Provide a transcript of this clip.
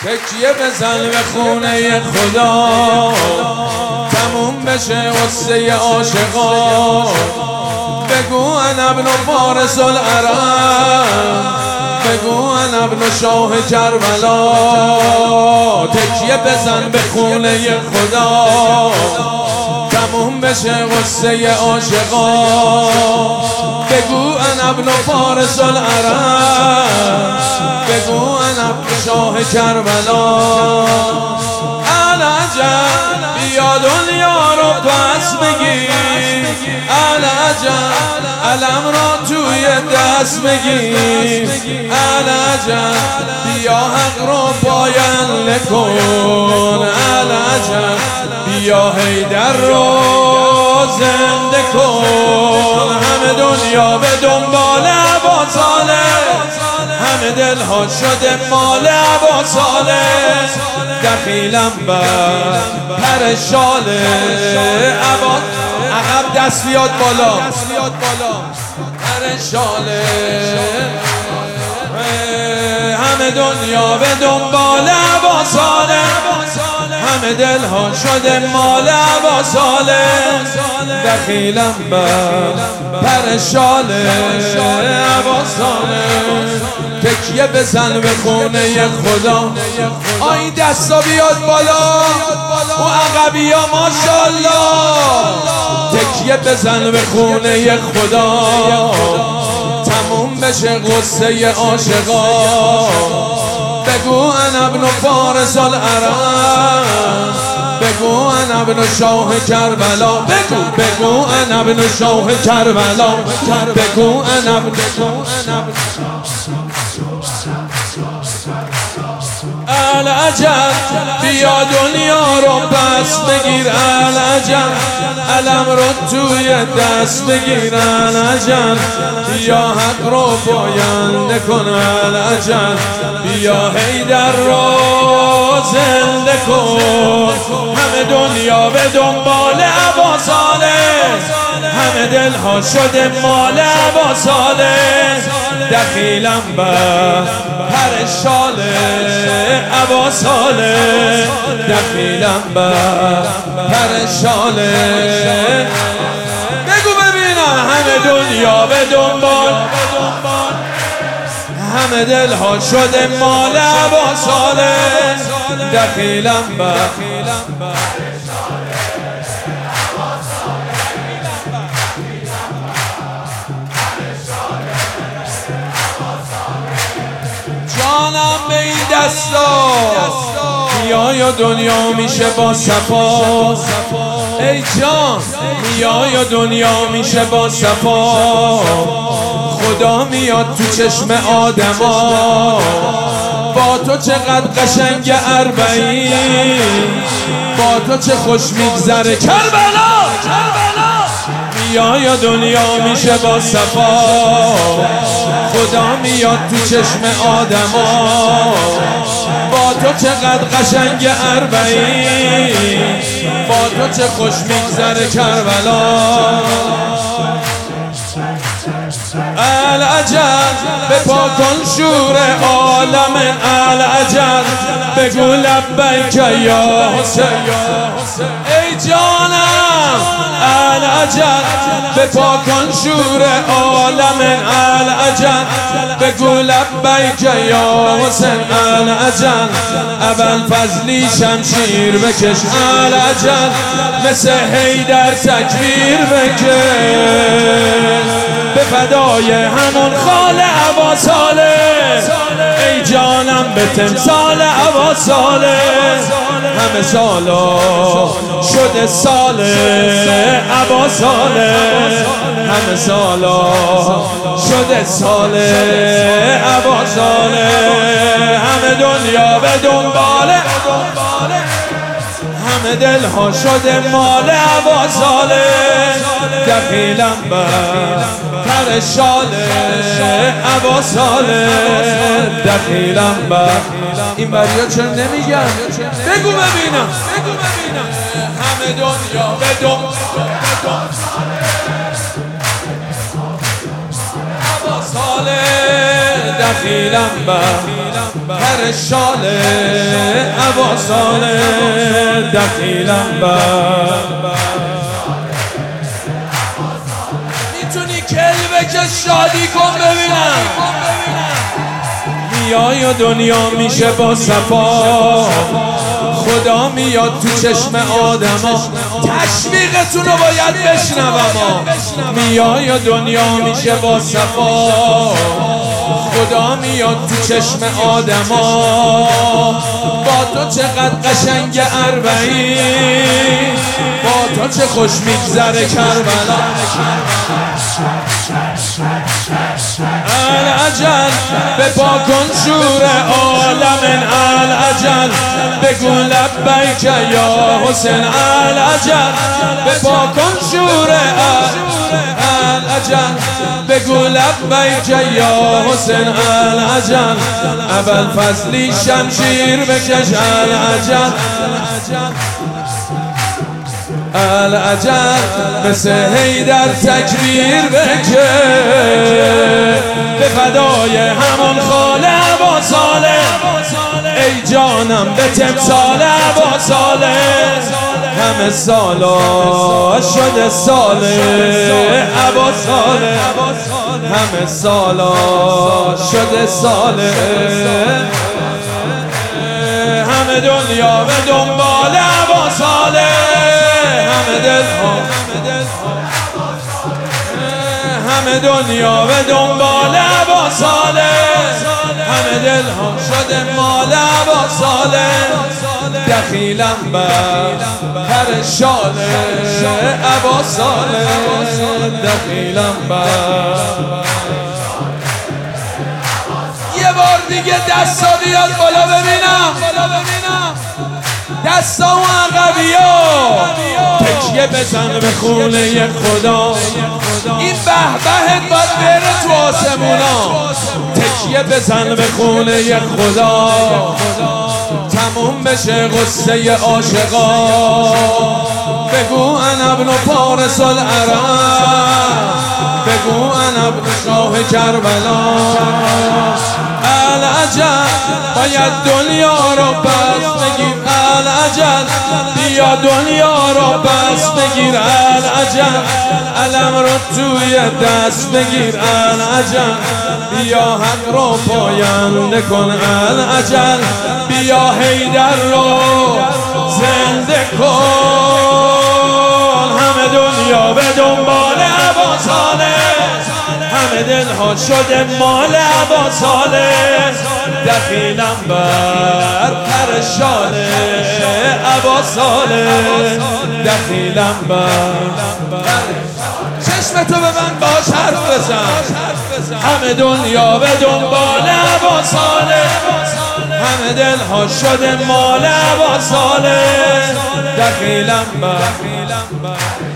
تکیه بزن به خونه خدا، تموم بشه غصه عاشقا. بگو انا ابن فارس العرب، بگو انا ابن شاه کربلا. تکیه بزن به خونه خدا، تموم بشه غصه عاشقا. بگو انا ابن فارس العرب، بگو انا ابن شاه کربلا. العجب بیا دنیا رو پس بگیر، العجب علم را توی دست بگیر. العجب بیا حق رو پاینده کن، العجب بیا حیدر رو زنده کن. همه دنیا به دنبال عباساله، همه دلها شده مال عباساله. دخیلم بر پر شاله عباس، عقب دست بیاد بالا، پر شاله. همه دنیا به دنبال عباساله، همه دلها شده مال عباساله. دخیلم بر پر شاله عباساله. تکیه بزن به خونه خدا، آی دستا بیاد بالا و عقبی ها ماشالله. تکیه بزن به خونه خدا، تموم بشه غصه عاشقا. بگو انا ابن فارس العرب، بگو انا ابن شاه کربلا. بگو انا ابن شاه کربلا، بگو انا ابن. العجب بیا دنیا رو پس بگیر، العجب علم رو توی دست بگیر. العجب بیا حق رو پاینده کن، العجب بیا حیدر رو زنده کن. همه دنیا به دنبال عباساله، همه دلها شده مال عباساله. دخیلم بر پر شاله عباساله، دخیلم بر پر شاله. بگو ببینم همه دنیا به دنبال، همه دلها شده مال عباساله. دخیلم بر جانم به این دستا، بیا یا دنیا میشه با صفا. ای جان بیا یا دنیا میشه با صفا. خدا میاد تو چشم آدما، با تو چقدر قشنگ اربعین، با تو چه خوش میگذره کربلا. بیا یا دنیا میشه با صفا. خدا میاد تو چشم آدما، با تو چقدر قشنگ اربعین، با تو چه خوش میگذره کربلا. العجب به پا کن شور عالم، العجب بگو لبیک یا حسین. ای جانم العجب به پا کن شور عالم، العجب بگو لبیک یا حسین. العجب ابوالفضلی شمشیر بکش، العجب مثل حیدر تکبیر بکش. به فدای همون خال عباساله، ای جانم به تمثال عباساله. همه سالا شده سال عباساله، همه سالا شده سال عباساله. همه دنیا به دنباله، همه دلها شده مال عباساله. دخیلم بر پر شاله عباساله، دخیلم بر. این بریا چرا نمیگن؟ بگو ببینم. همه دنیا به دنباله ساله دخیلم بر هر شاله ابا ساله دخیلم بر میتونی کل بکش شادی کن ببینم میای و دنیا میشه با صفا خدا میاد تو چشم آدما تشویقتون رو باید بشنوم میای و دنیا میشه با صفا خدا میاد تو چشم آدما با تو چقدر قشنگ اربعین با تو چه خوش میگذره کربلا العجل به پا کن شور عالم العجل بگو لبیک یا حسین العجل به پا کن شور العجل بگو لبیک یا حسین العجل اول فصلی شمشیر بکش العجل العجل مثل حیدر تکبیر بکش به فدای همون خاله ابا ساله ای جانم به تمثال ابا ساله همه سالا شده ساله ابا ساله همه سالا شده ساله همه دنیا به دنبال ابا ساله همه دل ها همه دنیا به دنبال ابا ساله همه دل ها شده مال ابا ساله دخیلم بر هر شاله ابا ساله دخیلم بر یه بار دیگه دستا بیاد بالا ببینم دستا و عقبیا تکیه بزن به خونه خدا این بهبهت باید بره تو آسمونا تکیه بزن به خونه خدا تموم بشه غصه عاشقا بگو انا ابن پارس العرب بگو انا ابن شاه کربلا العجل باید دنیا رو پس بگیر العجل بیا دنیا رو پس بگیر العجل علم رو توی دست بگیر العجل بیا حق رو پاینده کن العجل بیا حیدر رو زنده کن همه دنیا به دنبال ابا ساله همه دل ها شده مال ابا ساله دخیلم بر هر شاله ابا ساله دخیلم بر چشمتو به من باش حرف بزن همه دنیا به دنبال ابا ساله همه دل ها شده مال ابا ساله دخیلم بر